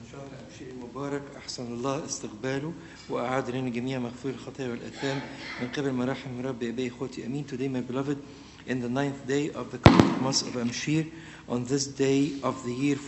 شهر أبشير المبارك أحسن الله استقباله وأعاد لنا جميع مغفور الخطايا والآثام من قبل مراحم رب أبي إخوتي أمين. Today, my beloved, in the 9th day of the Catholic month of Amshir, on this day of the year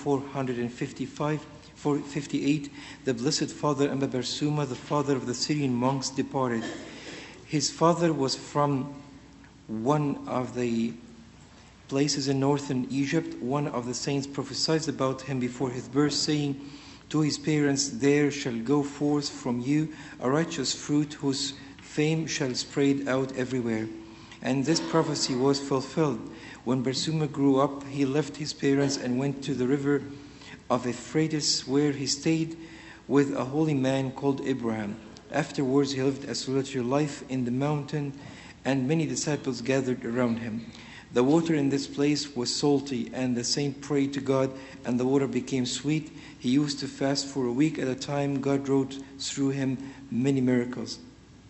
458, the Blessed Father Amba Bersuma, the father of the Syrian monks, departed. His father was from one of the places in northern Egypt. One of the saints prophesied about him before his birth, saying to his parents, "There shall go forth from you a righteous fruit whose fame shall spread out everywhere." And this prophecy was fulfilled. When Bersuma grew up, he left his parents and went to the river of Euphrates, where he stayed with a holy man called Abraham. Afterwards, he lived a solitary life in the mountain, and many disciples gathered around him. The water in this place was salty, and the saint prayed to God, and the water became sweet. He used to fast for a week at a time. God wrought through him many miracles.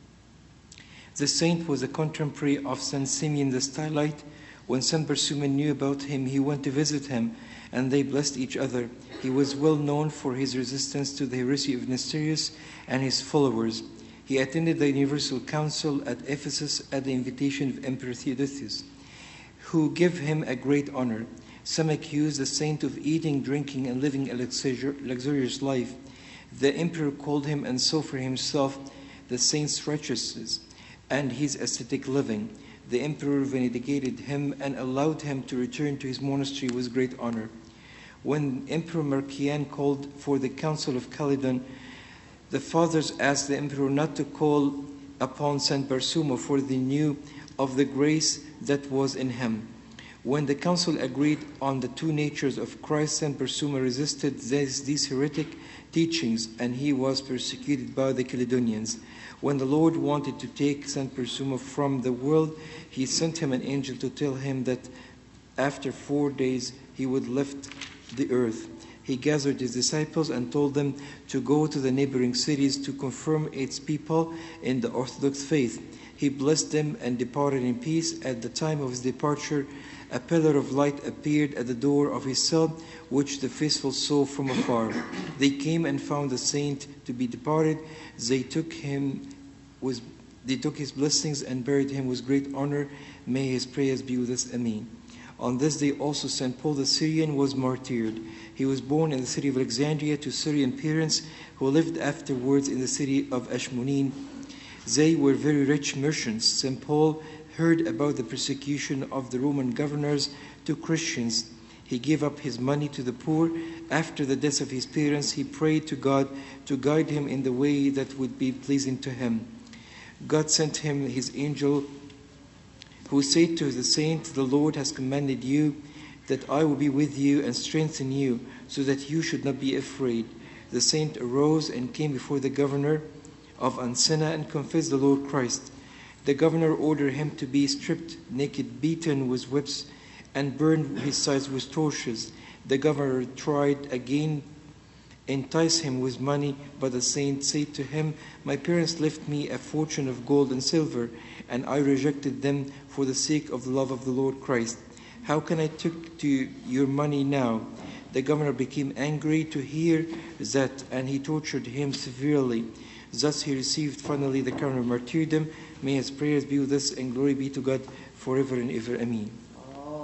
The saint was a contemporary of Saint Simeon the Stylite. When Saint Bersuma knew about him, he went to visit him, and they blessed each other. He was well known for his resistance to the heresy of Nestorius and his followers. He attended the Universal Council at Ephesus at the invitation of Emperor Theodosius, who gave him a great honor. Some accused the saint of eating, drinking, and living a luxurious life. The emperor called him and saw for himself the saint's righteousness and his ascetic living. The emperor vindicated him and allowed him to return to his monastery with great honor. When Emperor Marcian called for the Council of Calydon, the fathers asked the emperor not to call upon Saint Bersuma, for they knew of the grace that was in him. When the council agreed on the two natures of Christ, Saint Bersuma resisted these heretic teachings, and he was persecuted by the Caledonians. When the Lord wanted to take Saint Bersuma from the world, he sent him an angel to tell him that after 4 days he would lift the earth. He gathered his disciples and told them to go to the neighboring cities to confirm its people in the Orthodox faith. He blessed them and departed in peace. At the time of his departure, a pillar of light appeared at the door of his cell, which the faithful saw from afar. They came and found the saint to be departed. They took his blessings and buried him with great honor. May his prayers be with us. Amen. On this day also St. Paul the Syrian was martyred. He was born in the city of Alexandria to Syrian parents who lived afterwards in the city of Ashmonin. They were very rich merchants. St. Paul heard about the persecution of the Roman governors to Christians. He gave up his money to the poor. After the death of his parents, he prayed to God to guide him in the way that would be pleasing to him. God sent him his angel, who said to the saint, "The Lord has commanded you that I will be with you and strengthen you, so that you should not be afraid." The saint arose and came before the governor of Ancena and confessed the Lord Christ. The governor ordered him to be stripped naked, beaten with whips, and burned his sides with torches. The governor tried again entice him with money, but the saint said to him, "My parents left me a fortune of gold and silver, and I rejected them for the sake of the love of the Lord Christ. How can I take to your money now?" The governor became angry to hear that, and he tortured him severely. Thus he received finally the crown of martyrdom. May his prayers be with us, and glory be to God forever and ever. Amen.